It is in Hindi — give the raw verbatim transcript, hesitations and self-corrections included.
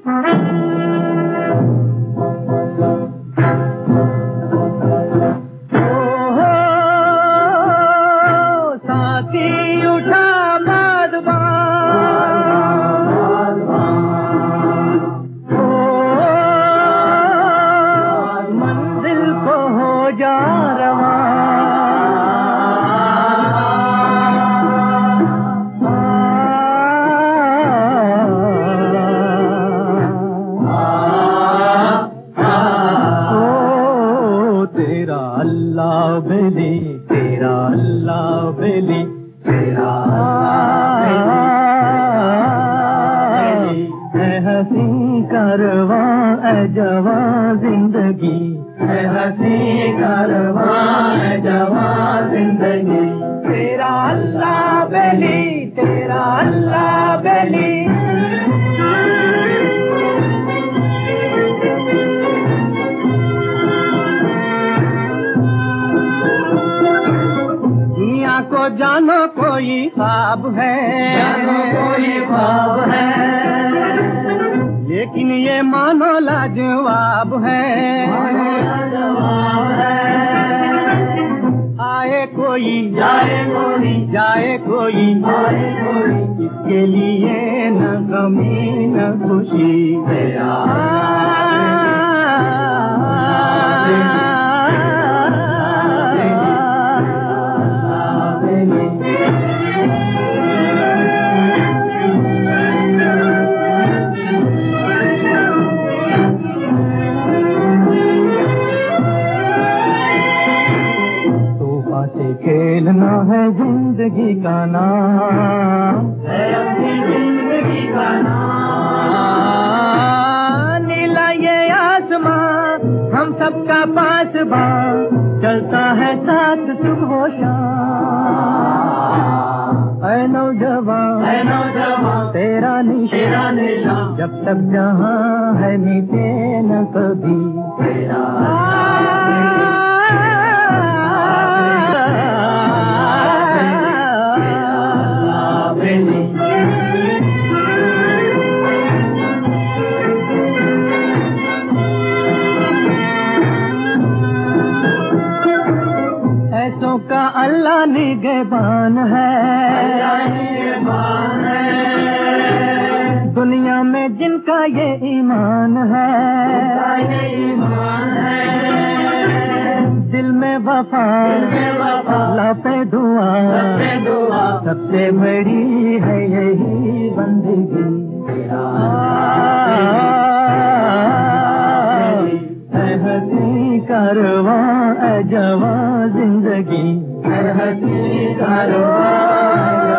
जानो कोई ख्वाब है, जानो कोई ख्वाब है, लेकिन ये मानो लाजवाब है, लाजवाब है। आए कोई जाए कोई, जाए कोई आए कोई, इसके लिए न गमी न खुशी तेरा खेलना है जिंदगी का नाम, है अपनी जिंदगी का नाम। नीला ये आसमां हम सबका पासबां, चलता है साथ सुबह शाम। ऐ नौजवान, ऐ नौजवान तेरा निशान, जब तक जहां है मिटे न कभी तेरा। ऐसों का अल्लाह निगहबान है, निगहबान है। दुनिया में जिनका ये ईमान है, ये ईमान है। दिल में वफा, अल्लाह पे दुआ, सबसे बड़ी है यही बंदगी तेरा। हसी कारवां जवां जिंदगी, हसी कारवां